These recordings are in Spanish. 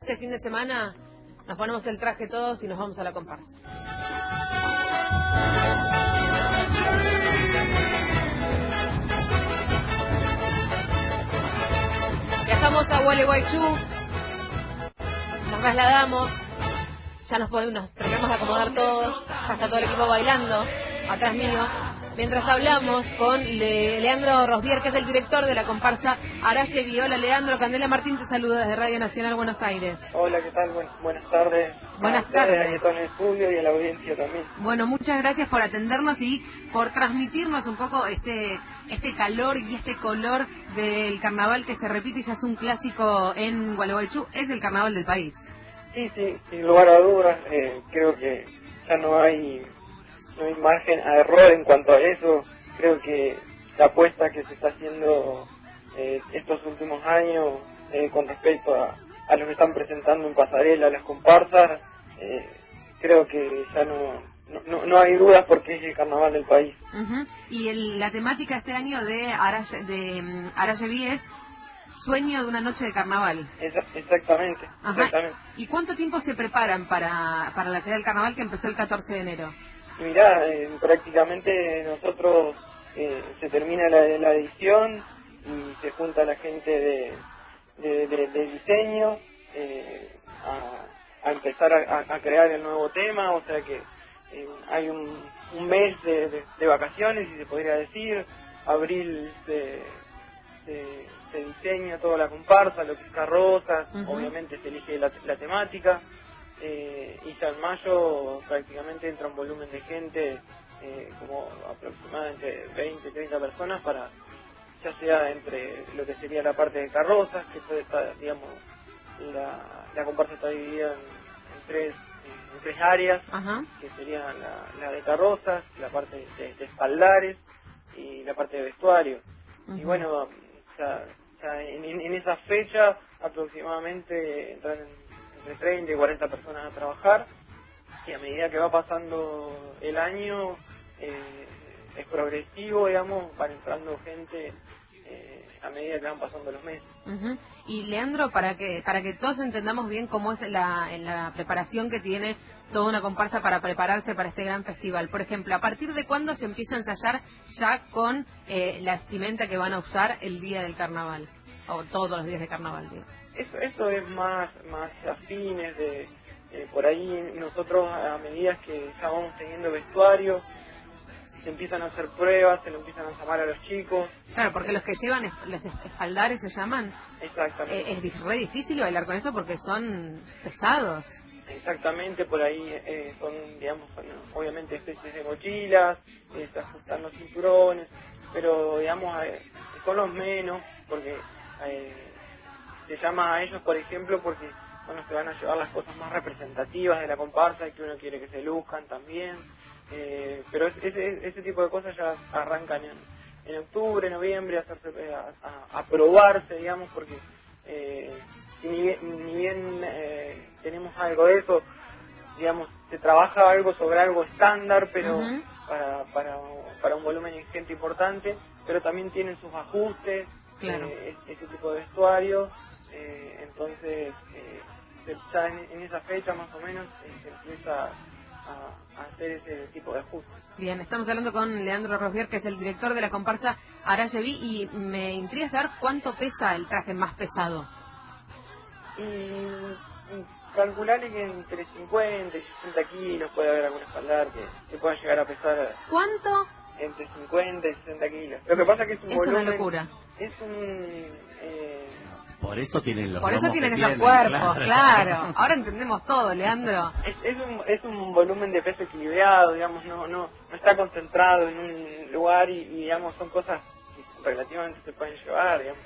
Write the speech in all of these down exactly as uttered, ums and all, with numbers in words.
Este fin de semana nos ponemos el traje todos y nos vamos a la comparsa. Viajamos a Gualeguaychú, nos trasladamos, ya nos podemos, nos terminamos de acomodar todos, ya está todo el equipo bailando atrás mío, mientras hablamos con Le Leandro Rosbier, que es el director de la comparsa Araye Viola. Leandro, Candela Martín te saluda desde Radio Nacional Buenos Aires. Hola, ¿qué tal? Buen, buenas tardes. Buenas a tardes. A todo el estudio y a la audiencia también. Bueno, muchas gracias por atendernos y por transmitirnos un poco este este calor y este color del carnaval que se repite y ya es un clásico en Gualeguaychú. Es el carnaval del país. Sí, sí, sin lugar a dudas. Eh, creo que ya no hay... no hay margen a error en cuanto a eso. Creo que la apuesta que se está haciendo eh, estos últimos años eh, con respecto a, a lo que están presentando en pasarela, las comparsas, eh, creo que ya no, no no hay dudas porque es el carnaval del país. Uh-huh. Y el, la temática este año de Araye, de um, Araye Vi es Sueño de una noche de carnaval. Esa, exactamente, Ajá. exactamente. ¿Y cuánto tiempo se preparan para, para la llegada del carnaval que empezó el catorce de enero? Mirá, eh, prácticamente nosotros eh, se termina la, la edición y se junta la gente de, de, de, de diseño eh, a, a empezar a, a crear el nuevo tema, o sea que eh, hay un, un mes de, de, de vacaciones, si se podría decir. Abril se, se, se diseña toda la comparsa, lo que es carrozas, uh-huh. Obviamente se elige la, la temática. Eh, y ya en mayo prácticamente entra un volumen de gente, eh, como aproximadamente veinte, treinta personas, para ya sea entre lo que sería la parte de carrozas, que puede estar, digamos, la, la comparsa está dividida en, en tres en, en tres áreas, uh-huh. Que serían la, la de carrozas, la parte de, de espaldares y la parte de vestuario. Uh-huh. Y bueno, ya, ya en, en esa fecha aproximadamente entran en de treinta y cuarenta personas a trabajar, y a medida que va pasando el año eh, es progresivo, digamos, van entrando gente eh, a medida que van pasando los meses. Uh-huh. Y Leandro, para que para que todos entendamos bien cómo es la, la preparación que tiene toda una comparsa para prepararse para este gran festival, por ejemplo, ¿a partir de cuándo se empieza a ensayar ya con eh, la vestimenta que van a usar el día del carnaval, o todos los días de carnaval, digo? Eso, eso es más más afines de eh, por ahí nosotros, a medida que ya vamos teniendo vestuario, se empiezan a hacer pruebas, se lo empiezan a llamar a los chicos. Claro, porque los que llevan los espaldares se llaman. Exactamente. Eh, es re difícil bailar con eso porque son pesados. Exactamente, por ahí eh, son, digamos, son, obviamente especies de mochilas, eh, se ajustan los cinturones, pero digamos eh, son los menos, porque eh, se llama a ellos, por ejemplo, porque son los que van a llevar las cosas más representativas de la comparsa y que uno quiere que se luzcan también. Eh, pero ese, ese tipo de cosas ya arrancan en, en octubre, noviembre, a, hacerse, a, a, a probarse, digamos, porque eh, ni bien, ni bien eh, tenemos algo de eso, digamos, se trabaja algo sobre algo estándar, pero uh-huh. para, para, para un volumen de gente importante, pero también tienen sus ajustes, claro. eh, ese tipo de vestuario. Eh, entonces, eh, ya en, en esa fecha más o menos eh, se empieza a, a hacer ese tipo de ajustes. Bien, estamos hablando con Leandro Rosbier, que es el director de la comparsa Araye Vi, y me intriga saber cuánto pesa el traje más pesado. Y, y calcularle que entre cincuenta y sesenta kilos puede haber algún espaldar que, que pueda llegar a pesar. ¿Cuánto? Entre cincuenta y sesenta kilos. Lo que pasa es que es un es volumen... Es una locura. Es un... Eh, Por eso tienen los Por eso tienen esos tienen, cuerpos, claro. claro. Ahora entendemos todo, Leandro. Es, es, un, es un volumen de peso equilibrado, digamos, no no no está concentrado en un lugar y, y digamos, son cosas que relativamente se pueden llevar, digamos.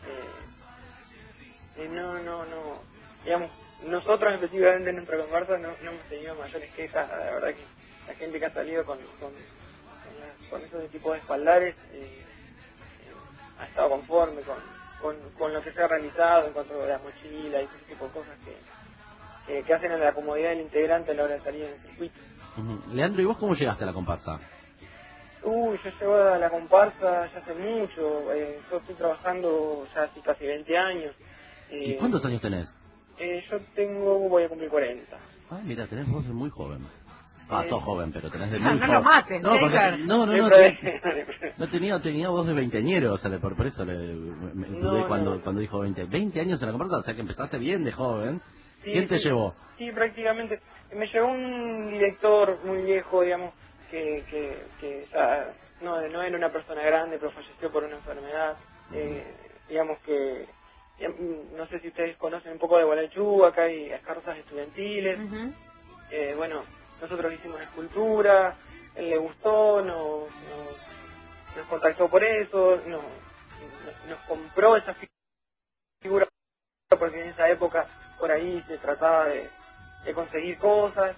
Eh, eh, no, no, no, digamos, nosotros específicamente en nuestra comparsa no, no hemos tenido mayores quejas. La verdad que la gente que ha salido con, con, con, la, con esos tipos de espaldares eh, eh, ha estado conforme con Con, con lo que se ha realizado en cuanto a la mochila y ese tipo de cosas que, que, que hacen a la comodidad del integrante a la hora de salir en el circuito. Uh-huh. Leandro, ¿y vos cómo llegaste a la comparsa? Uy, yo llego a la comparsa ya hace mucho, eh, yo estoy trabajando ya hace casi veinte años. Eh, ¿Y cuántos años tenés? Eh, yo tengo, voy a cumplir cuarenta. Ah, mira, tenés voz de muy joven. Ah, Eh, sos joven, pero tenés de No, muy no joven. lo mates, no, porque- Edgar. no, no, No hay no, problema, te- no hay problema. no tenía, tenía voz de veinteañero, o sea, le- por, por eso le, me, me No, dudé no, cuando, no. cuando dijo veinte. veinte años en la comparsa, o sea que empezaste bien de joven. Sí, ¿Quién te sí, llevó? Sí, prácticamente. Me llegó un director muy viejo, digamos, que, que, que ya no, no era una persona grande, pero falleció por una enfermedad. Eh, digamos que, digamos, no sé si ustedes conocen un poco de Gualeguaychú, acá hay carrozas estudiantiles. Ujú. Eh, bueno, nosotros hicimos una escultura, él le gustó, nos, nos, nos contactó por eso, nos, nos, nos compró esa figura, porque en esa época por ahí se trataba de, de conseguir cosas,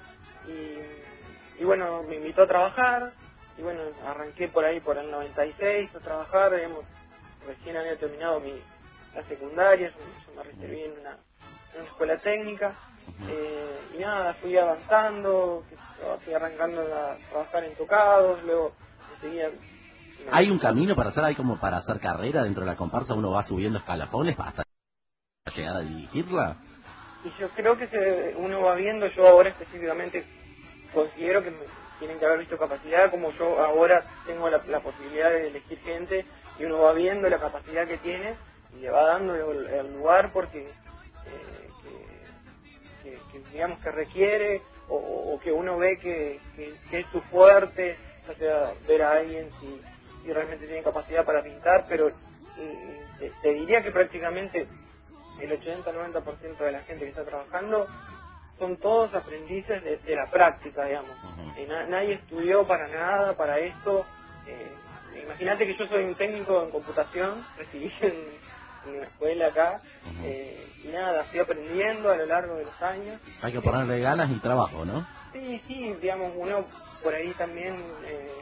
y, y bueno, me invitó a trabajar, y bueno, arranqué por ahí por el noventa y seis a trabajar, digamos, recién había terminado mi la secundaria, yo, yo me recibí en una, en una escuela técnica. Eh, y nada, fui avanzando, que sé yo, fui arrancando a trabajar en tocados, luego enseguida... me- ¿Hay un camino para hacer, hay como para hacer carrera dentro de la comparsa? ¿Uno va subiendo escalafones hasta llegar a dirigirla? Y yo creo que se, uno va viendo, yo ahora específicamente considero que me tienen que haber visto capacidad, como yo ahora tengo la, la posibilidad de elegir gente, y uno va viendo la capacidad que tiene y le va dando el, el lugar porque... eh, que, que, que digamos que requiere o, o que uno ve que, que, que es su fuerte, o sea, ver a alguien si, si realmente tiene capacidad para pintar, pero mm, te, te diría que prácticamente el ochenta a noventa por ciento de la gente que está trabajando son todos aprendices de, de la práctica, digamos. Ujú. Eh, na- nadie estudió para nada, para esto. Eh, imagínate que yo soy un técnico en computación, recibí en en una escuela acá, Ujú. eh, y nada, fui aprendiendo a lo largo de los años. Hay que ponerle ganas y trabajo, ¿no? Sí, sí, digamos, uno por ahí también, eh,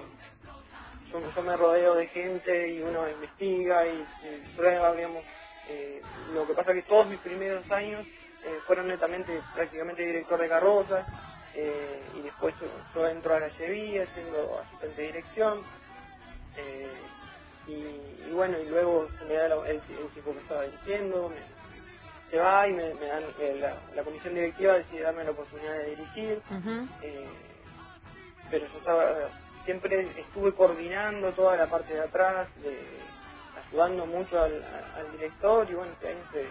yo, yo me rodeo de gente y uno investiga y, y prueba, digamos, eh, lo que pasa que todos mis primeros años eh, fueron netamente, prácticamente director de carrozas, eh, y después yo, yo entro a la Cheví siendo asistente de dirección, eh, y, y bueno, y luego se me da la- el, el tipo que estaba dirigiendo, me, se va y me, me dan, eh, la, la comisión directiva decide darme la oportunidad de dirigir, Ujú. eh, pero yo estaba, siempre estuve coordinando toda la parte de atrás, de, ayudando mucho al, al director, y bueno, este año se, eh,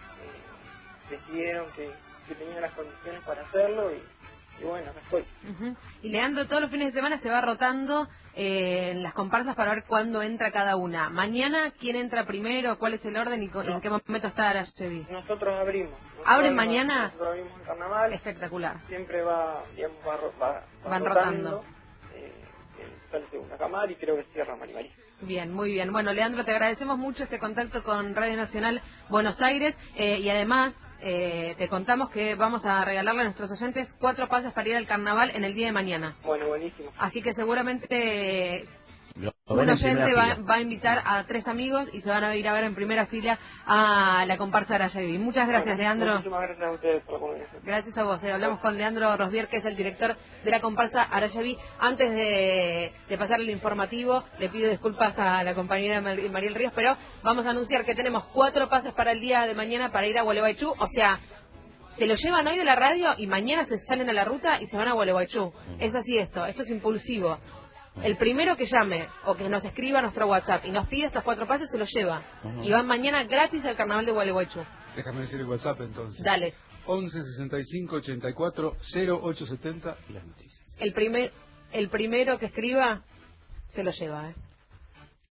decidieron que, que tenía las condiciones para hacerlo, y, y bueno, acá estoy. Ujú. Y Leandro todos los fines de semana se va rotando eh, en las comparsas para ver cuándo entra cada una. Mañana, ¿quién entra primero? ¿Cuál es el orden y co- No. en qué momento está Arachevi? Nosotros abrimos. Nosotros ¿Abren abrimos- mañana? Nosotros abrimos el carnaval. Espectacular. Siempre va, digamos, va, ro- va, va Van rotando. rotando. Eh, eh, sale segunda cámara y creo que cierra Marimarí. Bien, muy bien. Bueno, Leandro, te agradecemos mucho este contacto con Radio Nacional Buenos Aires eh, y además eh, te contamos que vamos a regalarle a nuestros oyentes cuatro pases para ir al carnaval en el día de mañana. Bueno, buenísimo. Así que seguramente eh, Lo- lo un ven en oyente primera va, fila. va a invitar a tres amigos y se van a ir a ver en primera fila a la comparsa Arayaví. Muchas gracias, Bueno, Leandro. Muchísimas gracias a ustedes por la comunicación. Gracias a vos. eh. Hablamos con Leandro Rosbier, que es el director de la comparsa Arayaví. Antes de, de pasar el informativo, le pido disculpas a la compañera Mar- Mariel Ríos, pero vamos a anunciar que tenemos cuatro pases para el día de mañana para ir a Gualeguaychú. O sea, se lo llevan hoy de la radio y mañana se salen a la ruta y se van a Gualeguaychú. Es así esto, esto es impulsivo. El primero que llame o que nos escriba a nuestro WhatsApp y nos pide estos cuatro pases se los lleva. Ujú. Y van mañana gratis al carnaval de Gualeguaychú. Déjame decir el WhatsApp entonces. Dale. once sesenta y cinco ochenta y cuatro cero ocho setenta y las noticias. El primer, el primero que escriba se lo lleva, ¿eh?